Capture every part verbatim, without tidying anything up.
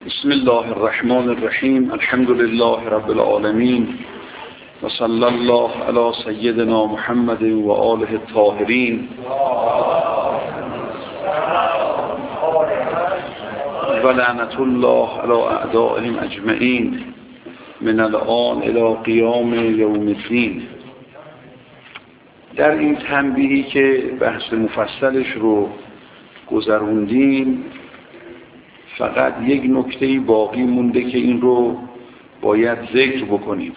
بسم الله الرحمن الرحیم. الحمد لله رب العالمین و صلی الله علی سیدنا محمد و آله الطاهرین و لعنت الله علی اعدائهم اجمعین من الآن الی قیام یوم الدین. در این تنبیهی که بحث مفصلش رو گذروندیم فقط یک نکته باقی مونده که این رو باید ذکر بکنیم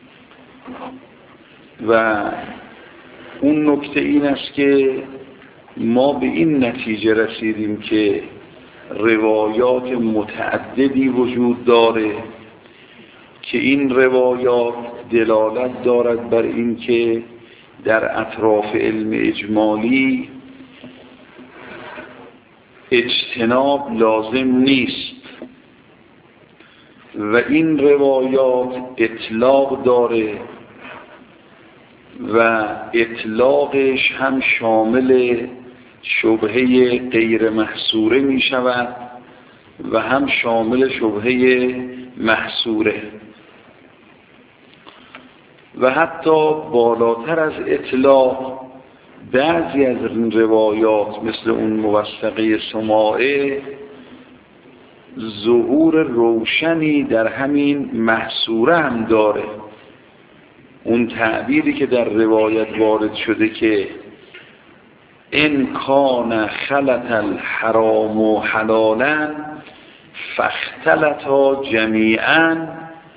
و اون نکته این است که ما به این نتیجه رسیدیم که روایات متعددی وجود داره که این روایات دلالت دارد بر این که در اطراف علم اجمالی اجتناب لازم نیست و این روایات اطلاق داره و اطلاقش هم شامل شبهه غیر محصوره می شود و هم شامل شبهه محصوره و حتی بالاتر از اطلاق بعضی از این روایات مثل اون موثقه سماعه ظهور روشنی در همین محصوره هم داره. اون تعبیری که در روایت وارد شده که ان کان خلط الحرام و حلالا فاختلطا جمیعا،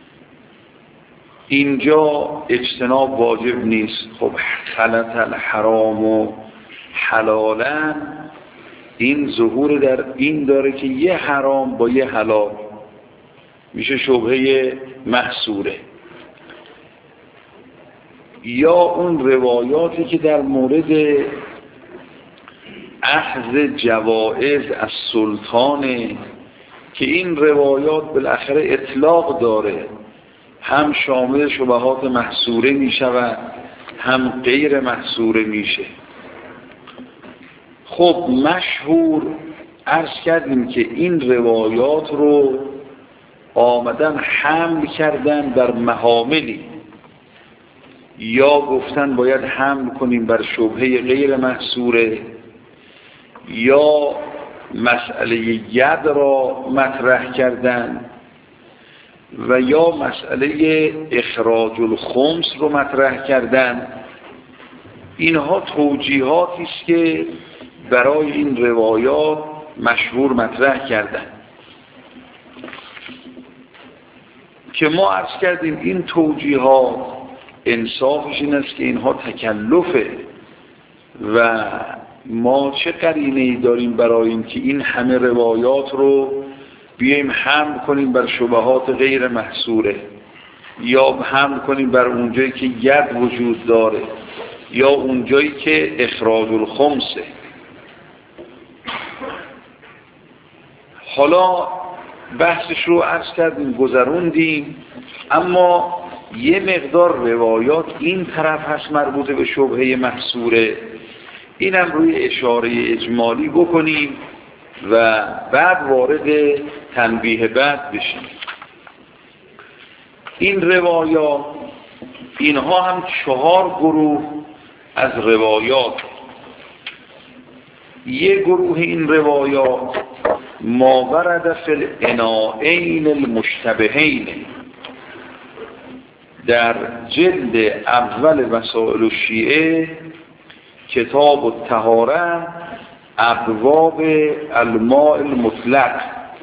اینجا اجتناب واجب نیست. خب خلط الحرام و حلالا این ظهور در این داره که یه حرام با یه حلال میشه شبهه محصوره، یا اون روایاتی که در مورد اخذ جوائز از سلطانه که این روایات بالاخره اطلاق داره، هم شامل شبهات محصوره می شود هم غیر محصوره میشه. خب مشهور عرض کردیم که این روایات رو آمدن حمل کردن بر محاملی، یا گفتن باید حمل کنیم بر شبهه غیر محصوره، یا مسئله ید را مطرح کردن و یا مسئله اخراج الخمس رو مطرح کردن. اینها توجیهاتی است که برای این روایات مشهور مطرح کردن که ما عرض کردیم این توجیهات انصافش این است که اینها تکلفه و ما چه قرینه‌ای داریم برای این که این همه روایات رو بیاییم حمل کنیم بر شبهات غیر محصوره، یا حمل کنیم بر اونجایی که ید وجود داره، یا اونجایی که اخراج الخمسه. حالا بحثش رو عرض کردیم گذروندیم، اما یه مقدار روایات این طرف هست مربوط به شبهه محصوره، اینم روی اشاره اجمالی بکنیم و بعد وارد تنبیه بعد بشیم. این روایات اینها هم چهار گروه از روایات. یک گروه این روایات ما ورد فی الاناءین المشتبهین، در جلد اول وسائل الشیعه کتاب الطهاره ابواب الماء المطلق،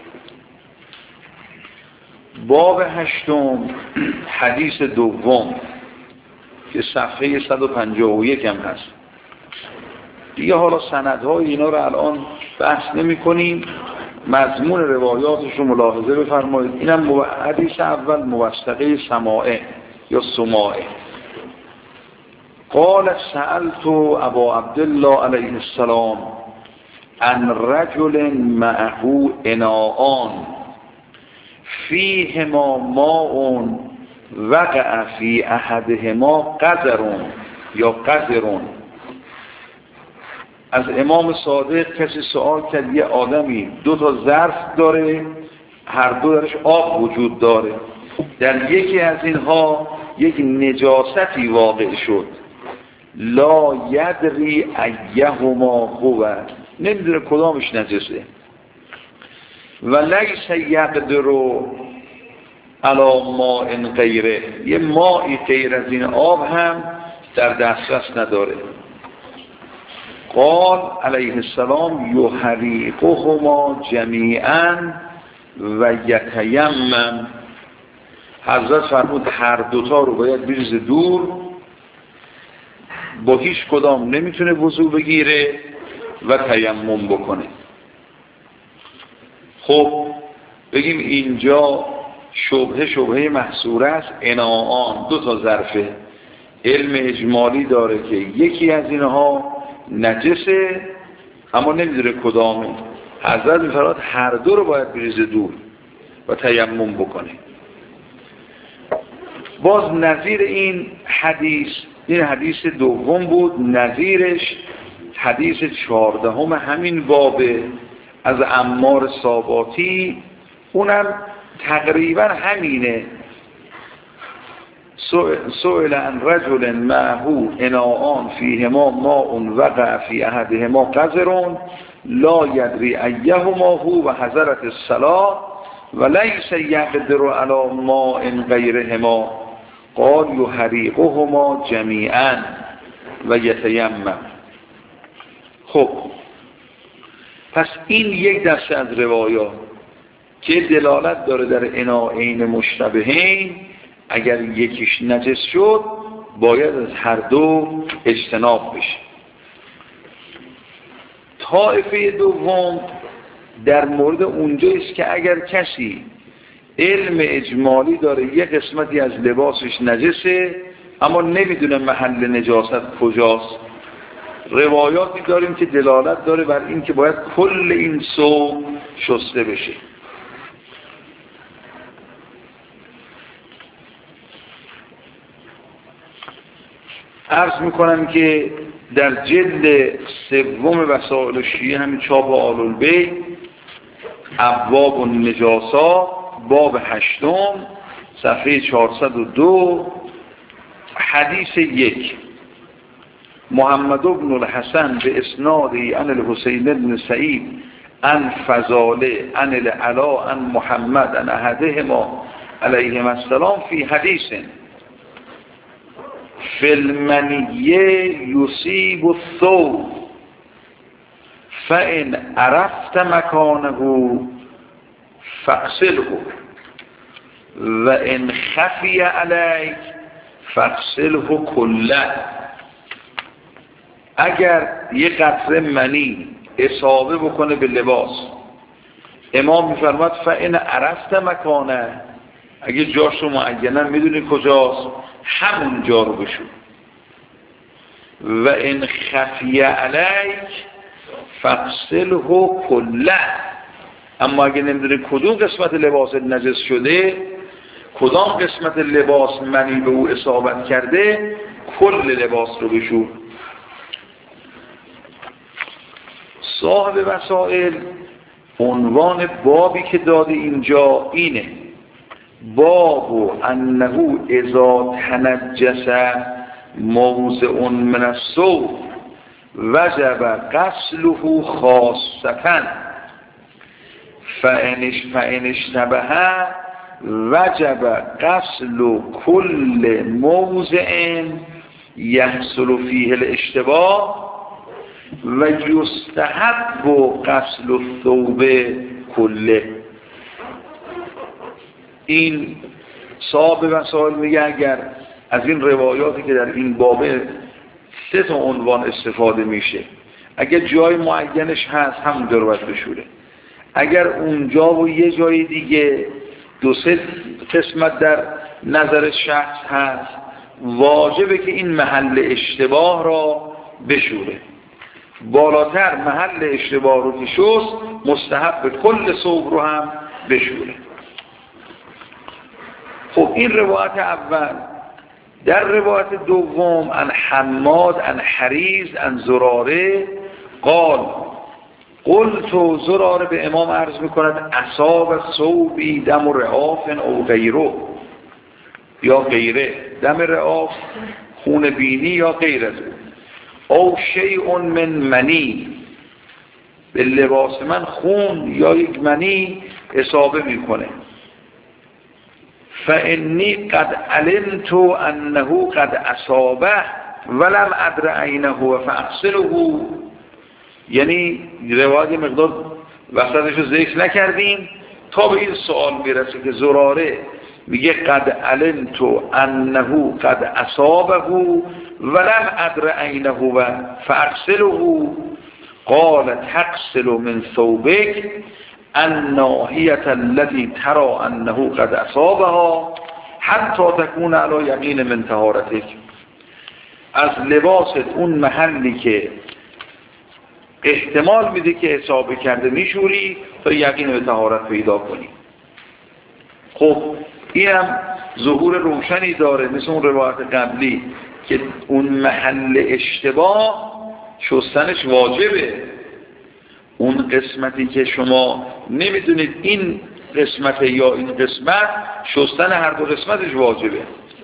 باب هشتم حدیث دوم که صفحه صد و پنجاه و یک هم هست دیگه. حالا سندهای اینا رو الان بحث نمی کنیم، مضمون روایاتش رو ملاحظه بفرمایید. اینم حدیث اول موثقه سماعه یا سماعه. قال سألت ابا عبدالله علیه السلام عن رجل معه اناءان فیهما ماء وقع فی احدهما قذر یا قذر. از امام صادق کسی سوال کرد یه آدمی دو تا ظرف داره، هر دو درش آب وجود داره، در یکی از اینها یک نجاستی واقع شد، لا یدری ایهما هو، نمیدونه کدامش نجسه، و لیس یقدر علی ماء غیره، یه مائی غیر از این آب هم در دسترس نداره. قال علیه السلام یحریقهما جمیعا و یتیمم، حضرت فرمود هر دوتا رو باید بریز دور، با هیچ کدام نمیتونه وضو بگیره و تیمم بکنه. خب بگیم اینجا شبهه شبهه محصوره است، اناعان دو تا ظرفه، علم اجمالی داره که یکی از اینها نجسه اما نمیدونه کدامه، حضرت میفرماد هر دو رو باید بریزه دور و تیمم بکنه. باز نظیر این حدیث، این حدیث دوم بود، نظیرش حدیث چهاردهم همین بابه از عمار ساباتی، اونم تقریبا همینه. سئل عن رجل معه اناءان فیهما ماء وقع فی احدهما قذر لا یدری ایهما هو و حضرت الصلاة و لیس یقدر علی ماء غیرهما، قال یحریقهما جمیعا و یتیمم. خب پس این یک دسته از روایات که دلالت داره در اناءین مشتبهین، اگر یکیش نجس شد باید از هر دو اجتناب بشه. طایفه دوم در مورد اونجاییست که اگر کسی علم اجمالی داره یک قسمتی از لباسش نجسه اما نمیدونه محل نجاست کجاست، روایاتی داریم که دلالت داره بر این که باید کل این ثوب شسته بشه. عرض میکنم که در جلد سوم وسائل شیعه همین چاپ آل البیت ابواب النجاسات باب هشتم صفحه چهارصد و دو حدیث یک، محمد بن الحسن به اسنادی عن الحسین بن سعید عن فضاله عن العلا عن محمد عن احدهما علیهم السلام فی حدیث فی المنیه یصیب الثوب فإن عرفت مکانه فاغسله و ان خفی علیک فاغسله کله. اگر یه قطره منی اصابه بکنه به لباس، امام میفرماد فإن عرفت مکانه، اگه جاش رو معینا میدونی کجاست همون جا رو بشو، و ان خفی علیک فاغسله کله، اما اگه نمیدونی کدوم قسمت لباس نجس شده، کدام قسمت لباس منی به او اصابت کرده، کل لباس رو بشو. صاحب وسائل عنوان بابی که داده اینجا اینه، باب انه اذا تنجس موضع من الثوب وجب غسله خاصة فإن اشتبه وجب غسل كل موضع يحصل فيه الاشتباه و یستحب غسل الثوب کله. این صاحب وسائل میگه اگر از این روایاتی که در این بابه سه تا عنوان استفاده میشه، اگر جای معینش هست همونجا رو باید بشوره، اگر اونجا و یه جای دیگه دو سه قسمت در نظر شخص هست، واجبه که این محل اشتباه را بشوره. بالاتر محل اشتباه رو که شست، مستحب کل ثوب رو هم بشوره. خب این روایت اول. در روایت دوم عن حماد عن حریز عن زراره قال قلت زراره به امام عرض میکند اصاب ثوبی دم رعاف او غیره یا غیره، دم رعاف خون بینی یا غیر از او شیء من منی، به لباس من خون یا یک منی اصابه میکنه. فانی قد علمت انه قد اصابه ولم ادر عینه فاغسله. یعنی روایت مقدار وسطش رو ذکر نکردیم تا به این سوال میرسه که زراره میگه قد علمت انه قد اصابه ولم ادر عینه فاغسله. قال تغسل من ثوبك الناحیة التي ترى انه قد اصابها حتی تكون علی یقین من طهارتك. از لباست اون محلی که احتمال میده که اصابه کرده میشوری تا یقین به طهارت پیدا کنی. خب اینم ظهور روشنی داره مثل اون روایت قبلی که اون محل اشتباه شستنش واجبه. اون قسمتی که شما نمیدونید این قسمت یا این قسمت، شستن هر دو قسمتش واجبه.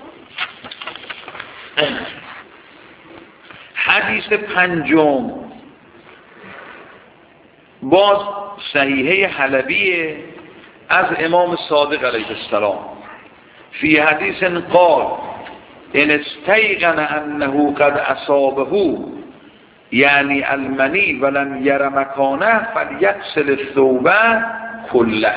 حدیث پنجم باز صحیحه حلبیه از امام صادق علیه السلام. فی حدیث قال ان استیقن انه قد اصابه یعنی المنی ولم یر مکانه فلیغسل الثوب کله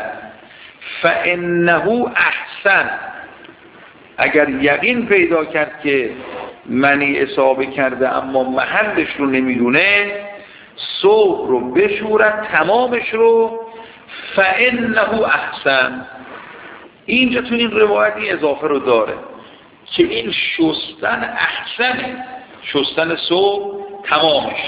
فانه احسن. اگر یقین پیدا کرد که منی اصابه کرده اما محلش رو نمیدونه، ثوب رو بشورد تمامش رو، فانه احسن. اینجا تو این روایتی اضافه رو داره که این شستن احسنه، شستن ثوب تمامش.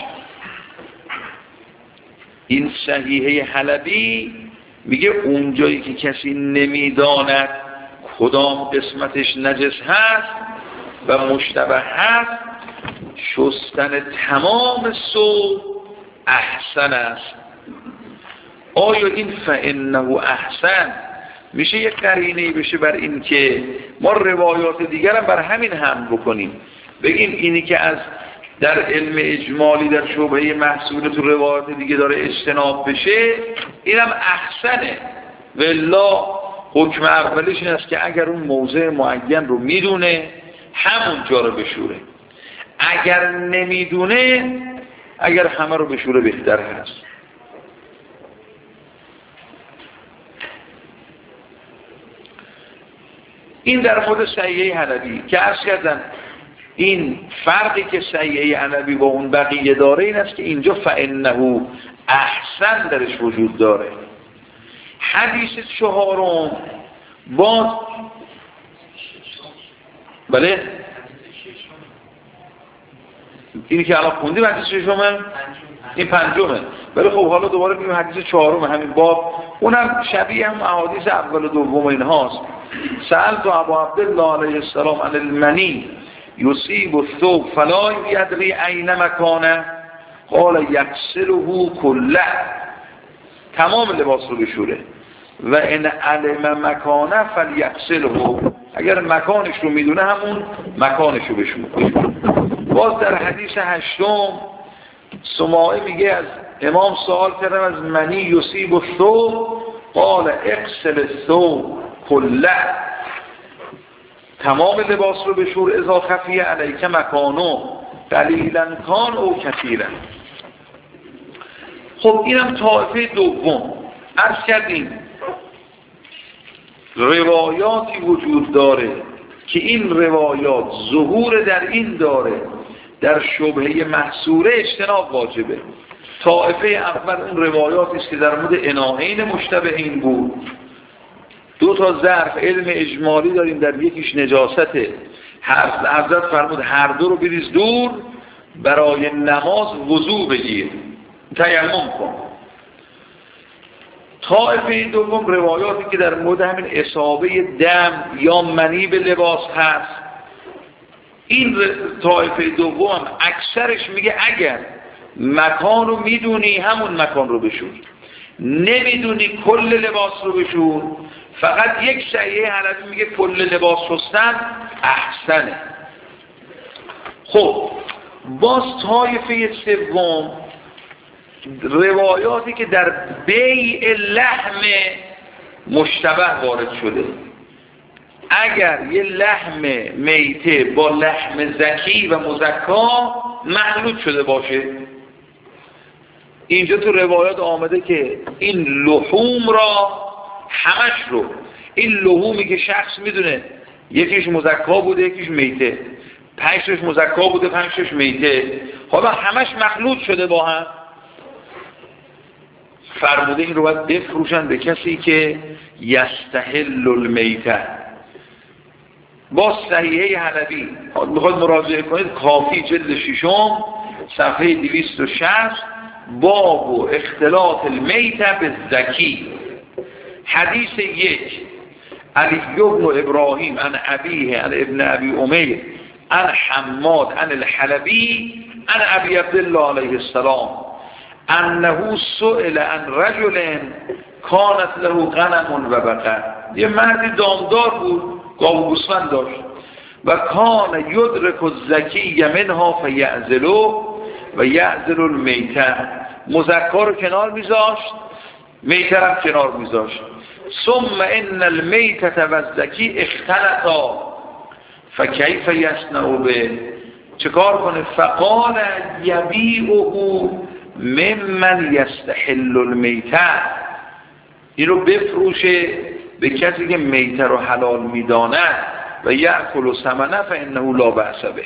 این صحیحه حلبی میگه اونجایی که کسی نمیداند کدام قسمتش نجس هست و مشتبه هست، شستن تمام ثوب احسن است. آیا این فانه احسن میشه یک قرینه‌ای بشه بر این که ما روایات دیگر هم بر همین حمل بکنیم، بگیم اینی که از در علم اجمالی در شبهه محصول تو روایات دیگه داره اجتناب بشه، اینم احسنه. والله حکم اولش این است که اگر اون موضع معین رو میدونه همون جا رو بشوره، اگر نمیدونه اگر همه رو بشوره بهتر هست. این در مورد صحیحه حلبی که عرض کردن این فرقی که صحیحه حلبی با اون بقیه داره این است که اینجا فانه احسن درش وجود داره. حدیث چهارم باز بله اینی که الان خوندیم حدیث ششمه، این پنجمه. ولی خب حالا دوباره میگیم حدیث چهارم همین باب، اونم شبیه هم احادیث اول و دوم اینهاست. سألت ابا عبدالله علیه السلام عن المنی یصیب الثوب فلا یدری عین مکانه قال یغسله کله، تمام لباس رو بشوره، و ان علم مکانه فلیغسله، اگر مکانش رو میدونه همون مکانش رو بشوره. باز در حدیث هشتم سماعی میگه از امام سوال کردم از منی یصیب الثوب قال اغسل الثوب کله، تمام لباس رو بشور اذا خفی علیک مکانو قلیلا کان او کثیرا. خب اینم طایفه دوم. عرض کردیم روایاتی وجود داره که این روایات ظهور در این داره در شبهه محصوره اجتناب واجبه. طایفه اول اون روایاتی است که در مورد اناعین مشتبهین بود. دو تا ظرف علم اجمالی داریم، در یکیش نجاسته، حضرت فرمود هر دو رو بریز دور، برای نماز وضو بگیر، تیمم کن. طایفه دوم روایاتی که در مورد همین اصابه دم یا منی به لباس هست. این طایفه دوم اکثرش میگه اگر مکان رو میدونی همون مکان رو بشور، نمیدونی کل لباس رو بشور. فقط یک صحیحه حلبی میگه کل لباس شستن احسنه. خب باز طایفه سوم روایاتی که در بیع لحم مشتبه وارد شده. اگر یه لحم میته با لحم زکی و مزکا مخلوط شده باشه، اینجا تو روایات آمده که این لحوم را همش رو، این لحومی که شخص میدونه یکیش مزکا بوده یکیش میته، پنجش مزکا بوده پنجش میته، حالا همش مخلوط شده با هم، فرموده این رو باید بفروشن به کسی که یستحل المیته. با صحیحه حلبی میخواد مراجعه کنید، کافی جلد ششم صفحه دویست و شصت، باب و اختلاط المیته به زکی. حدیث یک، علی بن ابراهیم عن ابیه عن ابن ابی امیر عن حماد عن الحلبی عن ابی عبدالله علیه السلام انه سئل عن رجل کانت له غنم و بقر. یه مردی دامدار بود، گاو و گوسفند داشت، و کان یدرک الزکی منها فیعزلو و یعزل المیته. مزکا رو کنار میذاشت، میته رو کنار میذاشت. ثم ان المیته و الزکی اختلطا فکیف یصنع به، چه کار کنه؟ فقال یبیعه ممن یستحل المیته، این رو بفروشه به کسی که میته رو حلال میداند، و یأکل ثمنه فانه لا بأس به.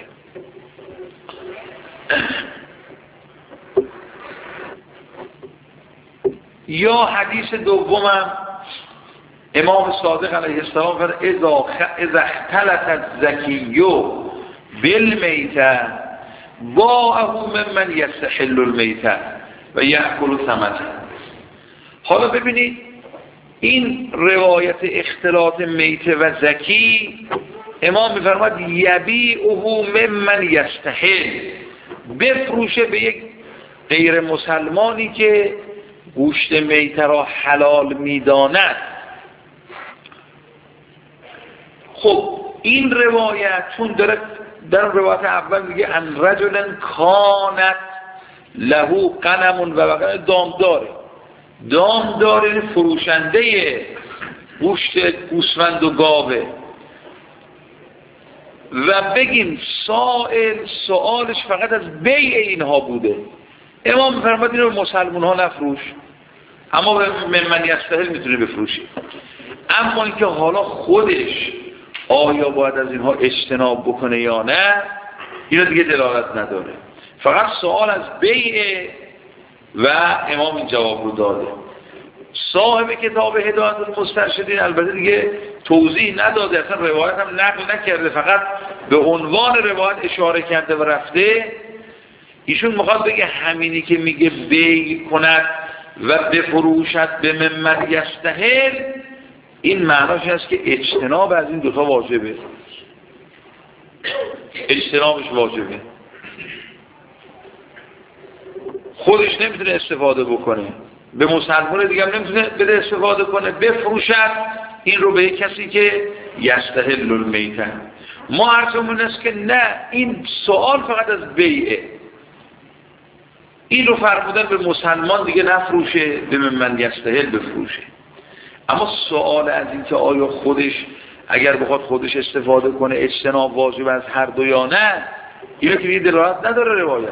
یا حدیث دومم امام صادق علیه السلام فرمود اذا اختلط الزکی بالمیته باعه ممن یستحل المیته و یأکل ثمنه. حالا ببینید این روایت اختلاط میته و زکی، امام میفرماد یبیعه ممن یستحل، بفروشه به یک غیر مسلمانی که گوشت میته را حلال میداند. خب این روایت چون داره در روایت اول میگه ان رجل کانت له غنم و بقر، دامداره، دامداره فروشنده گوشت گوسفند و گاوه، و بگیم سائل سوالش فقط از بیع اینها بوده. امام میفرماد این رو مسلمان ها نفروش، اما من یستحل میتونه بفروشی. اما اینکه حالا خودش آیا باید از اینها اجتناب بکنه یا نه، اینا دیگه دلالت نداره، فقط سوال از بیع و امام این جواب رو داده. صاحب کتاب هدایت المسترشدین البته دیگه توضیح نداده، اصلا روایت هم نقل نکرده، فقط به عنوان روایت اشاره کرده و رفته. ایشون میخواد بگه همینی که میگه بیع کند و بفروشد به ممن یستحل، این معناش هست که اجتناب از این دوتا واجبه، اجتنابش واجبه. خودش نمیتونه استفاده بکنه، به مسلمان دیگه هم نمیتونه بده استفاده کنه، بفروشد این رو به کسی که یستحل المیته. ما عرضمون است که نه، این سوال فقط از بیعه، این رو فرمودن به مسلمان دیگه نفروشه، به من یستحل بفروشه. اما سوال از این که آیا خودش اگر بخواد خودش استفاده کنه اجتناب واجب از هر دو یا نه، اینو که دیگه دلالت نداره روایت.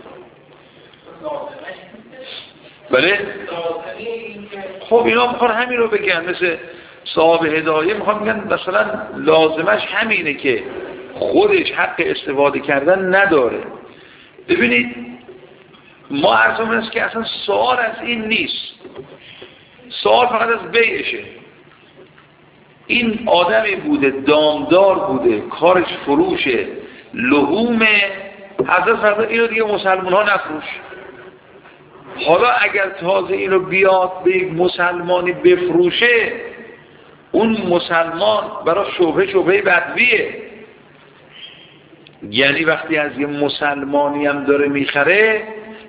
بله؟ خب اینا میخوان همین رو بگن، مثل صاحب هدایه میخوان بگن مثلا لازمش همینه که خودش حق استفاده کردن نداره. ببینید ما عرضمون است که اصلا سوال از این نیست، سوال فقط از بیعشه. این آدمی بوده دامدار بوده کارش فروشه لحوم، حضرت فرمود اینو دیگه مسلمان ها نفروش. حالا اگر تازه اینو بیاد به یک مسلمانی بفروشه، اون مسلمان برای شبهه شبهه بدویه، یعنی وقتی از یه مسلمانی هم داره میخره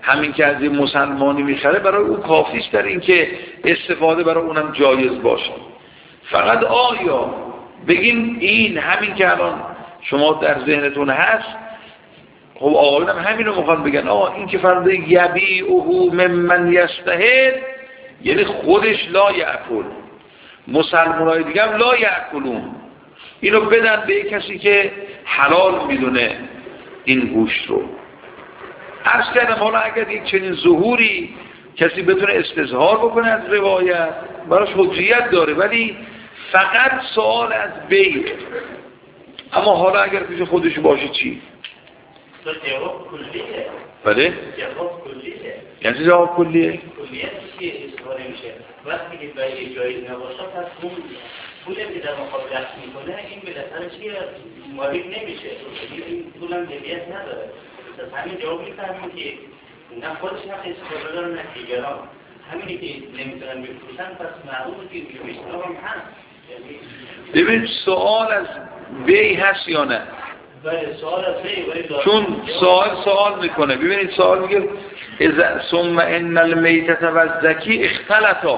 همین که از یه مسلمانی میخره برای او کافیست در این که استفاده برای اونم جایز باشه. فقط آیا بگیم این همین که الان شما در ذهنتون هست، خب آقایون هم همین رو میخوان بگن آه این که فرده یبیعه ممن یستحل، یعنی خودش لا یأکل، مسلمانای دیگه هم لا یأکلون، اینو بدن به کسی که حلال میدونه این گوشت رو. عرض کردم حالا اگر یک چنین ظهوری کسی بتونه استظهار بکنه از روایت براش حجیت داره، ولی فقط سوال از بیع. اما حالا اگر پیش خودش باشه چی؟ جواب کلیه. بله؟ جواب کلیه. یعنی جواب کلیه؟ کلیه چیه استفاده میشه؟ وقتی که برای جایی نباشه پس اون پولی که در مقابل دست میکنه این بالاخره چیه مالیک نمیشه. این پول هم جدیت نداره. پس همین جواب میفهمیم که نه خودش حق استفاده داره نه دیگران. همینی که نمیتونن بفروشن پس معلومه که بیشتر هم هست. ببین سوال از بی هست یا نه؟ بله سوال از بی ولی چون سوال سوال میکنه. ببینید سوال میگه اذا ثم ان المیتة والزکی اختلطا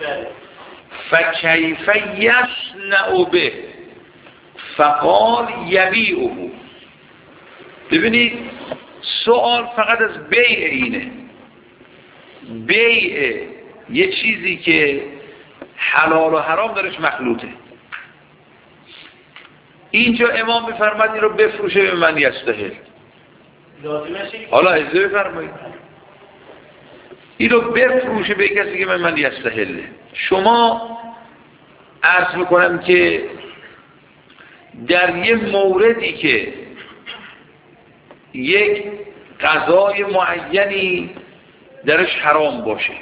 فکیف یصنع به فقال یبیعه. ببینید سوال فقط از بیع اینه. بیع یه چیزی که حلال و حرام درش مخلوطه. اینجا امام بفرماد این رو بفروشه به من یستحل. حالا اجازه بفرمایید این رو بفروشه به کسی که به من یستحله. شما عرض میکنم که در یه موردی که یک غذای معینی درش حرام باشه،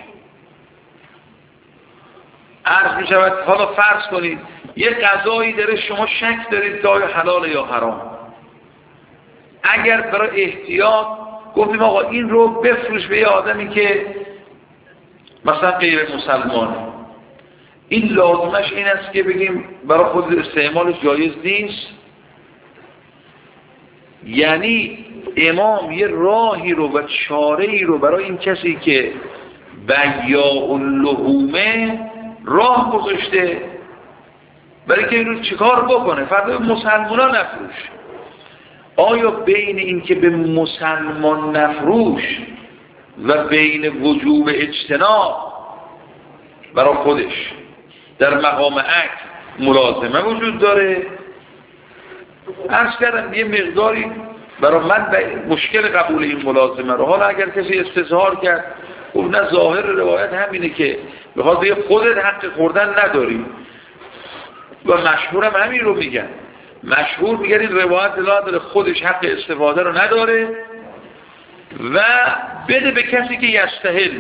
عرض می شود حالا فرض کنید یک غذایی درش شما شک دارید که آیا حلال یا حرام، اگر برای احتیاط گفتیم آقا این رو بفروش به یه آدمی که مثلا غیر مسلمانه، این لازمش این است که بگیم برای خود استعمالش جایز نیست. یعنی امام یه راهی رو و چاره‌ای رو برای این کسی که بیاع اللحومه راه گذاشته برای که این رو چیکار بکنه، فردا مسلمان نفروش. آیا بین این که به مسلمان نفروش و بین وجوب اجتناب برای خودش در مقام عکس ملازمه وجود داره؟ عرض کردم یه مقداری برای من مشکل قبول این ملازمه رو. حالا اگر کسی استظهار کرد خب نه ظاهر روایت همینه که بخواد بگه خودت حق خوردن نداری و مشهورم همین رو میگن. مشهور میگن این روایت دلالت داره خودش حق استفاده رو نداره و بده به کسی که یستحل.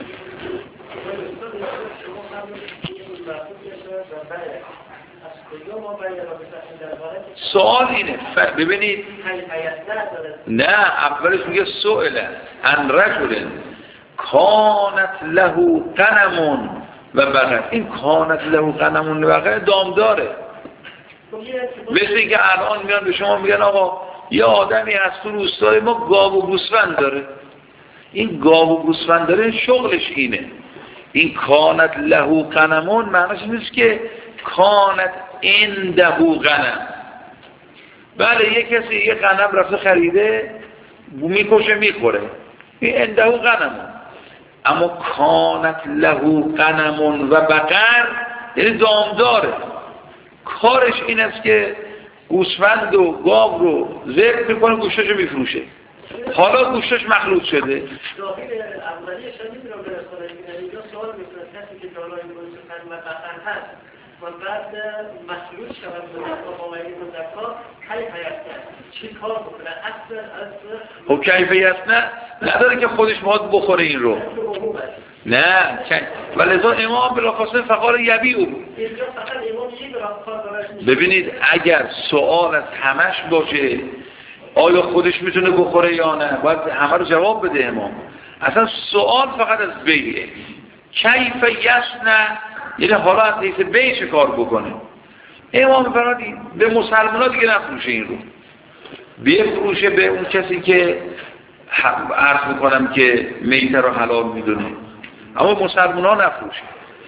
سوال اینه ببینید نه اولش میگه سئل عن رجل کانت له غنم و بقر. این کانت له غنم و بقر دام داره. مثل اینکه الان میان به شما میگن آقا یه آدمی هست تو روستای ما گاو و گوسفند داره، این گاو و گوسفند داره شغلش اینه. این کانت له غنم معنیش نیست که کانت عنده غنم. بله یه کسی یه غنم رفته خریده میکشه میخوره، این عنده غنم. اما کانت له غنم و بقر یعنی دامداره، کارش این است که گوسفند و گاو رو ذبح میکنه گوشتش رو میفروشه. حالا گوشتش مخلوط شده. داخل اولیه شدید رو برسانه اینجا سوال میکنه کسی که دارای گوسفند و بقر هست و بعد مخلوط شود به با غیر مذکر کیف یسنه چی کار بکنه؟ اصل اصل خب کیف یسنه نداره که خودش باید بخوره این رو. نه ولذا امام بلافاصله فقال یبیعه. ببینید اگر سوال از همش باشه آیا خودش میتونه بخوره یا نه باید همه رو جواب بده امام. اصلا سوال فقط از بیعه. کیف یسنه یعنی حالا از حیث بیع چه کار بکنه. امام فرمودی به مسلمان ها دیگه نفروشه این رو، بفروشه به اون کسی که عرض میکنم که میته رو حلال میدونه، اما مسلمان ها نفروشه.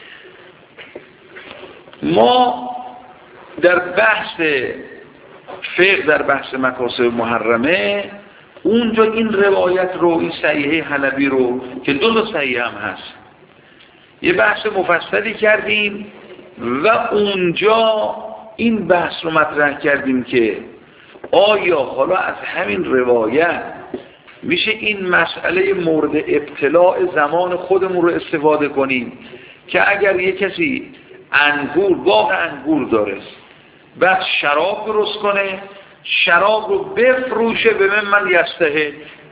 ما در بحث فقه، در بحث مکاسب محرمه، اونجا این روایت رو، این صحیحه حلبی رو که دو تا صحیح هم هست، یه بحث مفصلی کردیم و اونجا این بحث رو مطرح کردیم که آیا حالا از همین روایت میشه این مسئله مورد ابتلاع زمان خودمون رو استفاده کنیم که اگر یه کسی انگور، باغ انگور داره، بعد شراب درست کنه، شراب رو بفروشه به من من یستهل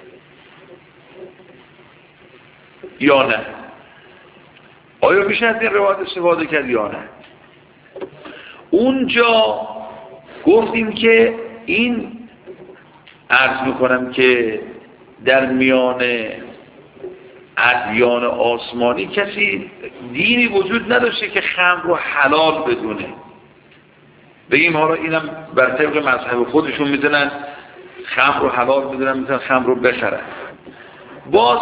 یا نه؟ آیا میشه از این روایت استفاده کرد یا نه؟ اونجا گفتیم که این عرض میکنم که در میان ادیان آسمانی کسی دینی وجود نداشته که خمر رو حلال بدونه. بگیم حالا اینم بر طبق مذهب خودشون میدونن خمر رو حلال میدونن، میتونن خمر رو بخرن. باز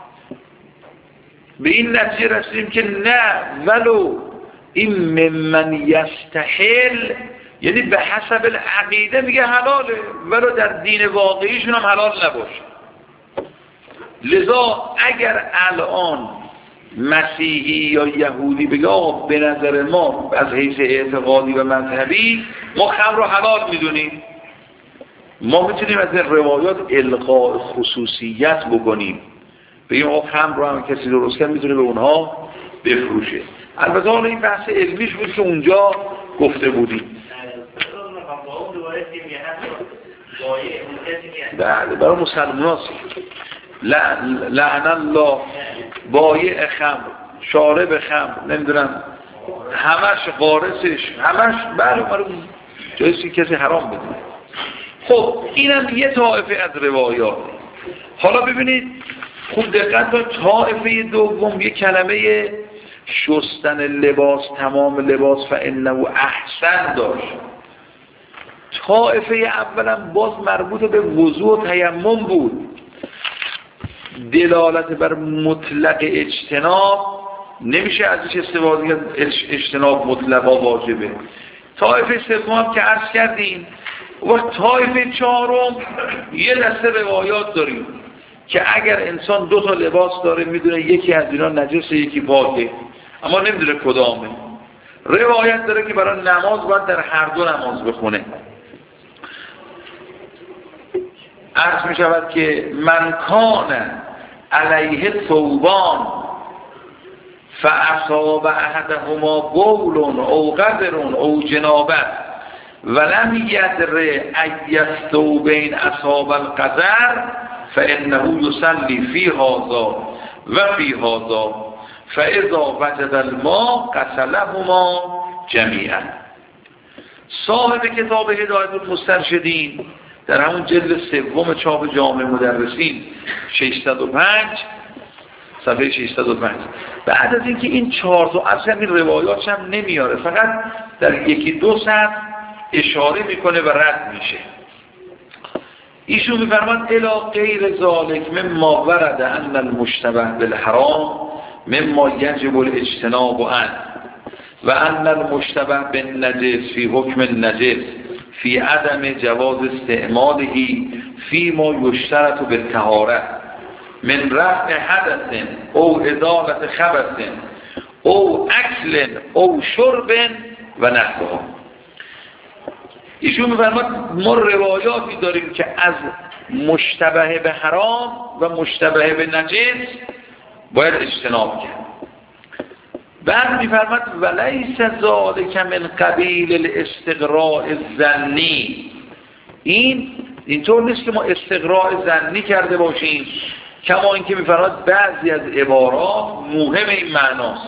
به این نتیجه رسیدیم که نه، ولو این ممن یستحل، یعنی به حسب العقیده میگه حلاله، ولو در دین واقعیشون هم حلال نباشه. لذا اگر الان مسیحی یا یهودی بگه آقا به نظر ما از حیث اعتقادی و مذهبی ما خمر رو حلال میدونیم، ما میتونیم از این روایات القاء خصوصیت بکنیم، بگیم آقا خمر رو هم کسی درست کرد میتونه به اونها بفروشه. البته حالا این بحث علمیش بود که اونجا گفته بودیم. بله، برای مسلمان هاست. لعن الله بایع خمر، شارب خمر، نمیدونم همش قارسش، همش بله برای جایسی کسی حرام بدونه. خب اینم یه طائفه از روایات. حالا ببینید خوب دقت کنید، طائفه دوم یه کلمه شستن لباس، تمام لباس فانه احسن داشت. طائفه اولا باز مربوط به وضوء و تیمم بود، دلالت بر مطلق اجتناب نمیشه ازش استفاده کرد، اجتناب مطلقا واجبه. طائفه سوم هم که عرض کردیم. و طائفه چهارم یه دسته روایات داریم که اگر انسان دو تا لباس داره میدونه یکی از اینا نجسه یکی پاکه، اما نمیدونه کدامه. روایت داره که برای نماز باید در هر دو نماز بخونه. عرض می شود که من کان علیه ثوبان فاصاب احدهما بول او قدر او جنابت ولم یدر ای الثوبین اصاب القدر فانه یصلی فی هذا و فی هذا فاذا وجد الماء غسلهما جمیعا. صاحب کتاب هدایت المسترشدین در همون جلد سوم چاپ جامع مدرسین ششصد و پنج صفحه ششصد و پنج، بعد از اینکه این چهار تا اصلا این روایات هم نمیاره، فقط در یکی دو سطر اشاره میکنه و رد میشه. ایشون میفرماد الی غیر ذالک مما ورد ان المشتبه بالحرام مما یجب الاجتناب عنه و ان المشتبه بالنجس فی حکم النجس فی عدم جواز استعماله فی ما یشترط بالطهارة من رفع حدث او ازالت خبث او اکل او شرب و نحوها. ایشون میفرماد ما روایاتی داریم که از مشتبه به حرام و مشتبه به نجس باید اجتناب کرد. بعد میفرماد ولیس ذالک من قبیل الاستقراء الظنی، این اینطور نیست که ما استقراء ظنی کرده باشیم، کما اینکه میفرماد بعضی از عبارات مهم این معناست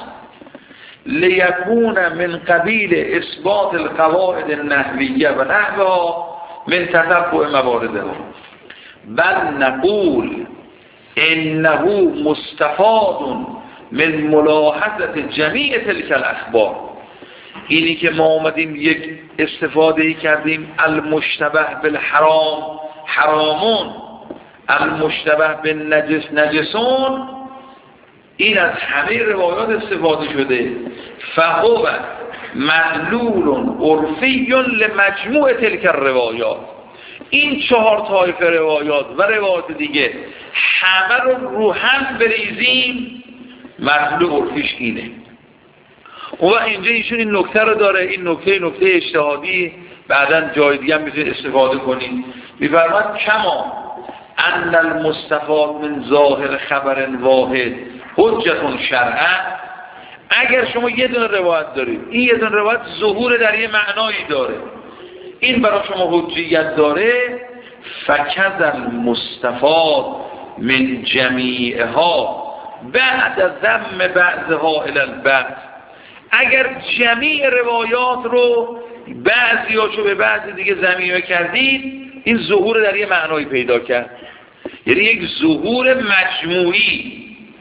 لیکون من قبیل اثبات القواعد النحویه و نحوها من تتبع مواردها بل نقول انه مستفاد من ملاحظه جمیع تلک الاخبار. اینی که ما آمدیم یک استفاده کردیم المشتبه بالحرام حرامون المشتبه به نجس نجسون، این از همه روایات استفاده شده. فهو مدلول عرفی لمجموع تلک الروایات، این چهار طایفه روایات و روایات دیگه همه رو رو هم بریزیم، مدلول عرفیش اینه. و اینجا ایشون این نکته رو داره، این نکته نکته اجتهادی، بعداً جای دیگه هم میتونید استفاده کنید. می‌فرماید کما ان المستفاد من ظاهر خبر واحد حجت شرعا، اگر شما یه دونه روایت دارید، این یه دونه روایت ظهور در یه معنایی داره، این برای شما حجیت داره، فکذ المستفاد من جمیعها بعد ذم بعضها الی البعض، اگر جمیع روایات رو بعضی هاشو به بعضی دیگه ضمیمه کردید، این ظهور در یه معنایی پیدا کرد، یعنی یک ظهور مجموعی.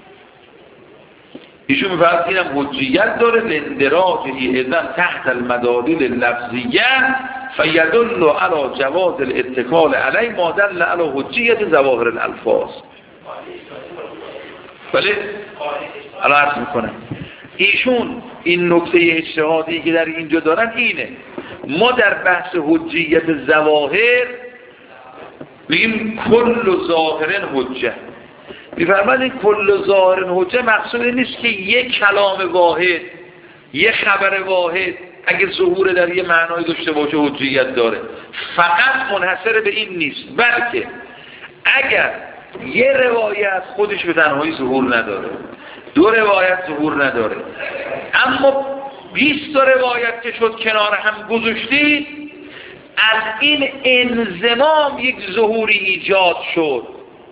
ایشون می‌فرماید اینم حجیت داره، لاندراجه اذن تحت المدالل اللفظیه فیدل علی جواز الاتکال علی ما دل علی حجیت ظواهر الالفاظ. بله الان عرض میکنم ایشون این نکته اجتهادی که در اینجا دارن اینه، ما در بحث حجیت ظواهر میگیم کل ظاهر حجه. میفرماید این کل ظاهر حجه مقصود نیست که یک کلام واحد، یک خبر واحد اگر ظهور در یه معنای داشته باشه حجیت داره، فقط منحصر به این نیست، بلکه اگر یه روایت خودش به تنهایی ظهور نداره، دو روایت ظهور نداره، اما بیست تا روایت که شد کنار هم گذاشتید، از این انضمام یک ظهوری ایجاد شد،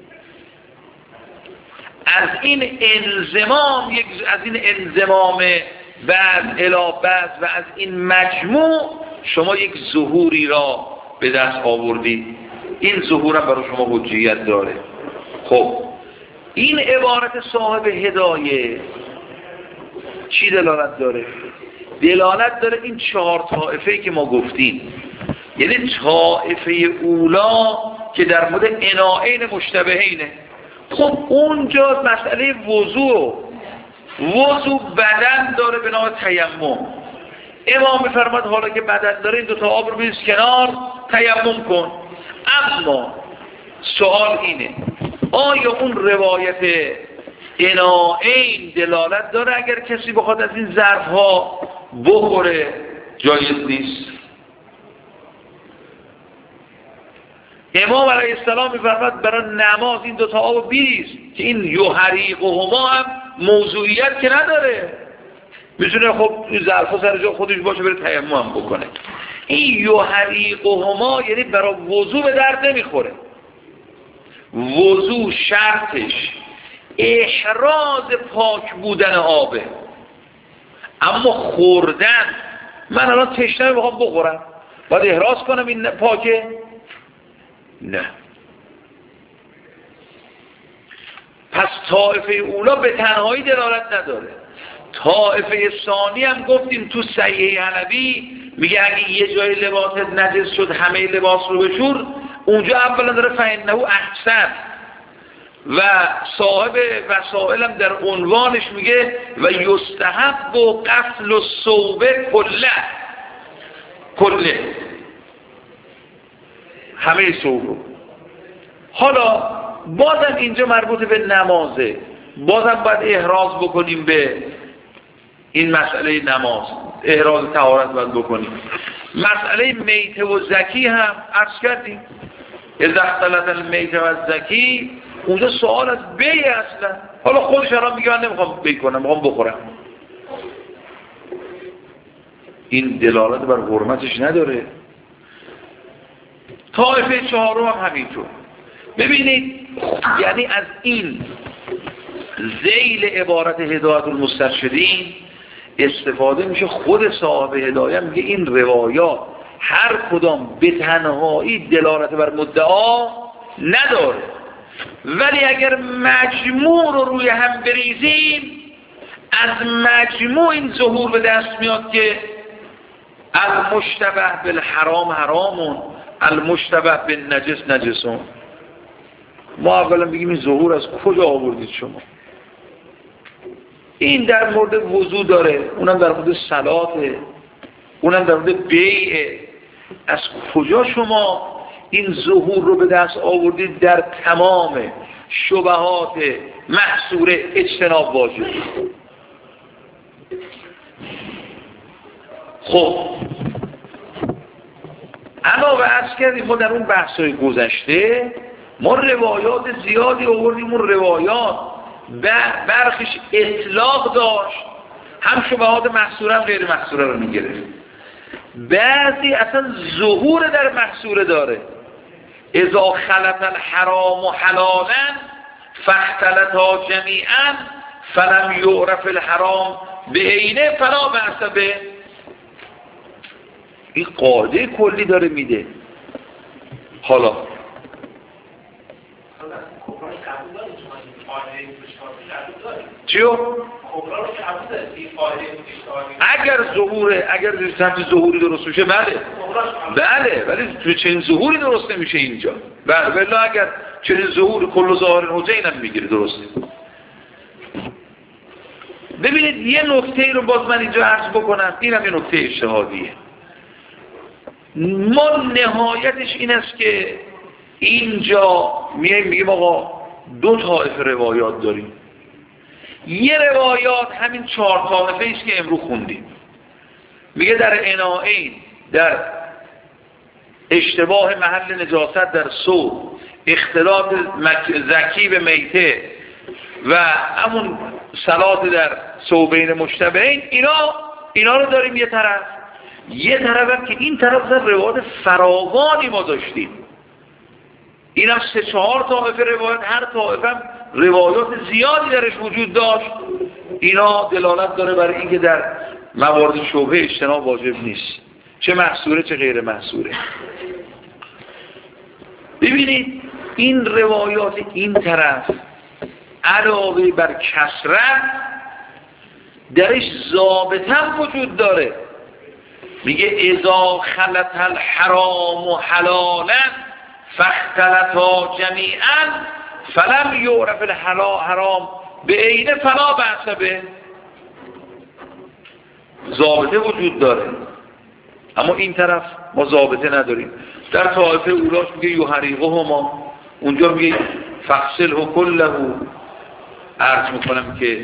از این انضمام یک از این انضمام بعض الی بعض و از این مجموع شما یک ظهوری را به دست آوردید، این ظهور هم برای شما حجیت داره. خب این عبارت صاحب هدایه چی دلالت داره؟ دلالت داره این چهار طائفه‌ای که ما گفتیم، یعنی طائفه اولا که در مورد عناعین مشتبهینه. خب اونجا مسئله وضوع وضوع بدن داره به نام تیمم. امام می‌فرماد حالا که بدن داره این دو تا آب رو بریز کنار، تیمم کن. اما سوال اینه، آیا اون روایت عناعین دلالت داره اگر کسی بخواد از این ظرف‌ها بخوره جایز نیست؟ امام علیه السلام می‌فرماد برای نماز این دوتا آب بریز، که این یحریقهما هم موضوعیت که نداره، میتونه خب این ظرفا سر جا خودش باشه بره تیمم بکنه. این یحریقهما یعنی برای وضو به درد نمیخوره. وضو شرطش احراز پاک بودن آبه، اما خوردن، من الان تشنه میخوام بخورم باید احراز کنم این پاکه؟ نه. پس طائفه اولا به تنهایی دلالت نداره. طائفه ثانی هم گفتیم تو صحیح حلبی میگه اگه یه جای لباست نجس شد همه لباس رو بشور، اونجا اولا داره فإنه احسن، و صاحب وسائل هم در عنوانش میگه و یستحب و غسل الثوب کله کله همه ثوب. حالا بازم اینجا مربوط به نمازه، بازم باید احراز بکنیم به این مسئله نماز، احراز طهارت باید بکنیم. مسئله میته و زکی هم عرض کردیم، اذا اختلط المیته و زکی، اونجا سوال از بی اصلا. حالا خودش الان میگه من نمیخوام بی کنم، میخوام بخورم، این دلالت بر حرمتش نداره. طائفه چهارم هم همینطور. ببینید یعنی از این ذیل عبارت هدایت المسترشدین استفاده میشه. خود صاحب هدایت میگه این روایات هر کدام به تنهایی دلالت بر مدعا نداره، ولی اگر مجموع رو روی هم بریزیم از مجموع این ظهور به دست میاد که المشتبه بالحرام حرامون، المشتبه بالنجس نجسون. ما اولا بگیم این ظهور از کجا آوردید شما؟ این در مورد وضو داره، اونم در مورد صلاته، اونم در مورد بیعه. از کجا شما این ظهور رو به دست آوردید در تمام شبهات محصوره اجتناب واجب؟ خب علاوه عرض کردیم ما در اون بحث‌های گذشته ما روایات زیادی آوردیم. اون روایات برخیش اطلاق داشت، هم شبهات محصوره هم غیر محصوره رو میگرفت. بعضی اصلا ظهور در محصوره داره. اذا خلط الحرام و حلالا فاختلطا جمیعا فلم یعرف الحرام به عینه فلا بأس به. این قاعده کلی داره میده. حالا چیو؟ اگر ظهوره، اگر سمت ظهوری درست میشه بله بله، ولی تو چنین ظهوری درست نمیشه اینجا. بله ولی اگر چنین ظهور کل ظاهر حجین هم میگیره درسته. ببینید یه نکته رو باز من اینجا عرض بکنم، اینم یه نکته اجتهادیه. ما نهایتش این است که اینجا میایم میگیم آقا دو طایفه روایات داریم. یه روایات همین چهار طایفه است که امروز خوندیم، میگه در اناعین، در اشتباه محل نجاست در سو، اختلاط زکی به میته و همون صلات در ثوبین مشتبهین. اینا اینا رو داریم یه طرف. یه طرف هم که این طرف در روایات فراوانی ما داشتیم، این هم سه چهار طایفه روایت، هر طایفه هم روایات زیادی درش وجود داشت. اینا دلالت داره برای اینکه در موارد شبهه اجتناب واجب نیست، چه محصوره چه غیر محصوره. ببینید این روایات این طرف علاوه بر کثرت درش ضابطه هم وجود داره. میگه اذا خلط الحرام و حلالا فاختلطا جمیعا فلم یعرف الحرام به عینه فلا بأس به. ضابطه وجود داره، اما این طرف ما ضابطه نداریم. در طایفه اولاش میگه یحرقهما، اونجا میگه فغسله کله. عرض میکنم که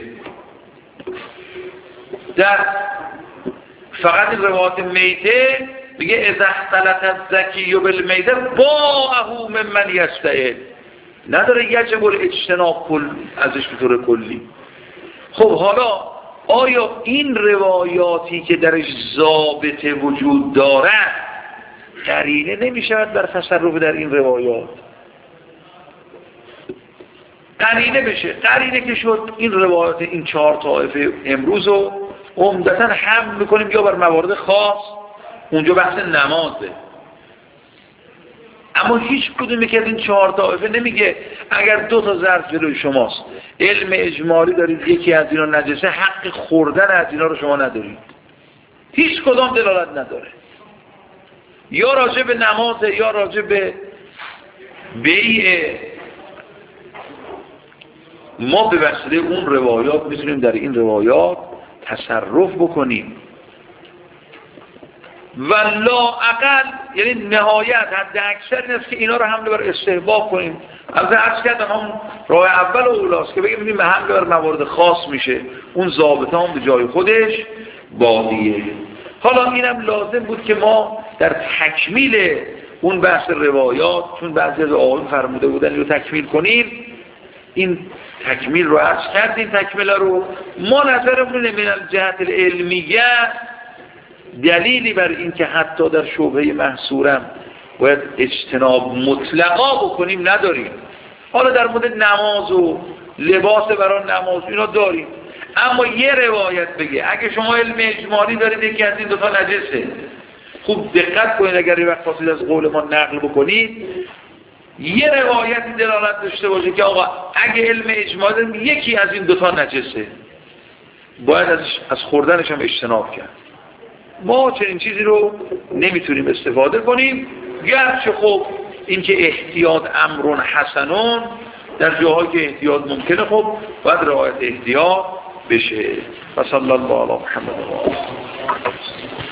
در فقط این روایات میته میگه اذا اختلط الزکی بالمیته باعه ممن یستعل، نداره یجب الاجتناب کل ازش به طور کلی. خب حالا آیا این روایاتی که درش ضابطه وجود دارد قرینه نمیشود بر تصرف در این روایات؟ قرینه بشه. قرینه که شد این روایات این چهار طایفه امروز رو عمدتاً حمل میکنیم یا بر موارد خاص، اونجا بحث نمازه. اما هیچ کدومی که این چهار طایفه نمیگه اگر دو تا ظرف جلوی شماست، علم اجمالی دارید یکی از اینا نجسه، حق خوردن از اینا رو شما ندارید. هیچ کدام دلالت نداره، یا راجع به نمازه یا راجع به بیعه. ما به وسیله اون روایات میتونیم در این روایات تصرف بکنیم و لا اقل، یعنی نهایت حد اکثر این است که اینا رو حمله بر استحباب کنیم. از عرض کردم هم راه اول و اولاست که بگیم ببینیم حمله بر موارد خاص میشه، اون ضابطه هم به جای خودش باقیه. حالا اینم لازم بود که ما در تکمیل اون بحث روایات، چون بعضی از آقایون فرموده بودن رو تکمیل کنیم، این تکمیل رو عرض کردیم. تکمیل رو ما نظرمون من الجهت العلمیه دلیلی بر این که حتی در شبهه محصورم باید اجتناب مطلقا بکنیم نداریم. حالا در مورد نماز و لباس برای نماز اینا داریم، اما یه روایت بگه اگه شما علم اجمالی دارید یکی از این دوتا نجسه، خوب دقت کنید اگر یه وقت خواستید از قول ما نقل بکنید، یه روایتی دلالت داشته باشه که آقا اگه علم اجمالی داریم یکی از این دوتا نجسه، باید از, از خوردنش هم اجتناب کرد. ما چنین چیزی رو نمیتونیم استفاده کنیم، گرچه خب اینکه احتیاط امرون حسنون، در جاهایی که احتیاط ممکنه خب باید رعایت احتیاط بشه. و صلی الله علی محمد و آله.